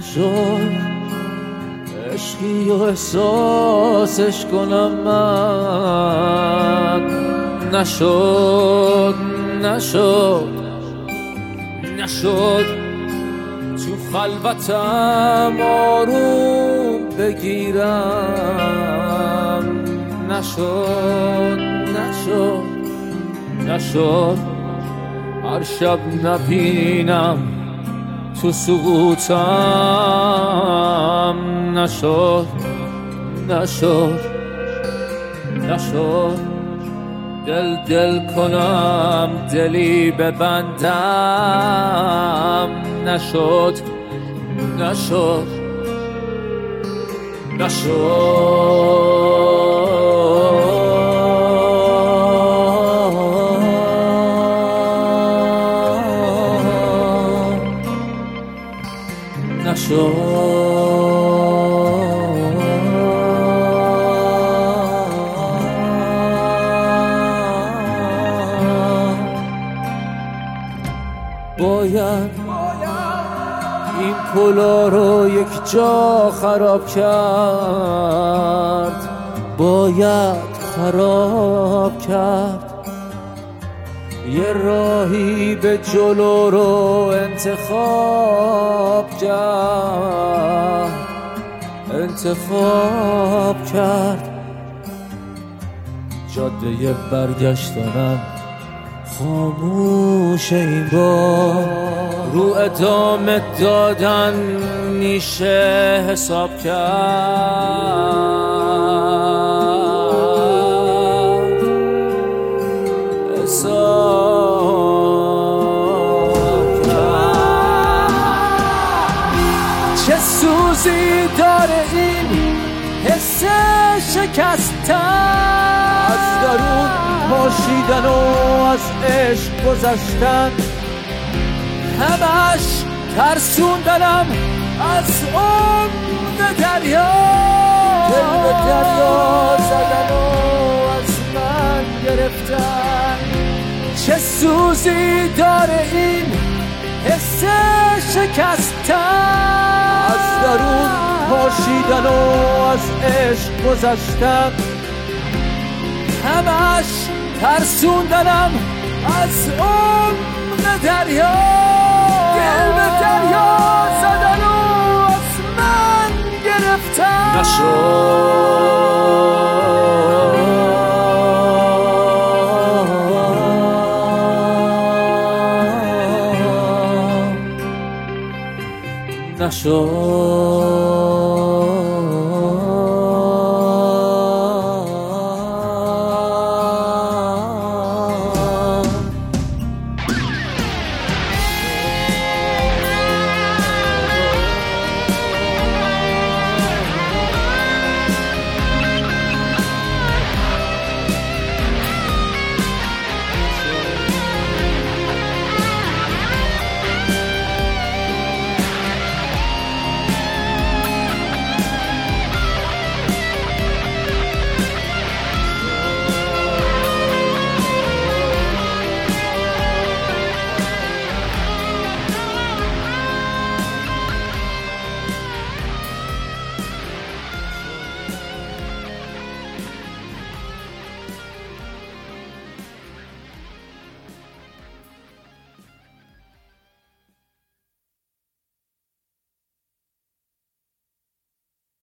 نشد عشقی و احساسش کنم من، نشد تو خلوتم آروم بگیرم، نشد هر شب نبینم تو سقوطم، نشد دل کنم دلی ببندم، نشد باید این پلا رو یک جا خراب کرد، یه راهی به جلو رو انتخاب کرد. جاده برگشتنم خاموش این بار، رو ادامه دادن میشه حساب کرد، چه سوزی داره این حس شکستن، از درون پاشیدن و از عشق گذشتن، همش ترسوندنم از عمق دریا، دل به دریا زدن و از من گرفتن، چه سوزی داره این حس شکستن، از درون پاشیدن و از عشق گذشتن، همش ترسوندنم از عمق دریا، دل به دریا زدن و از من گرفتن، نشد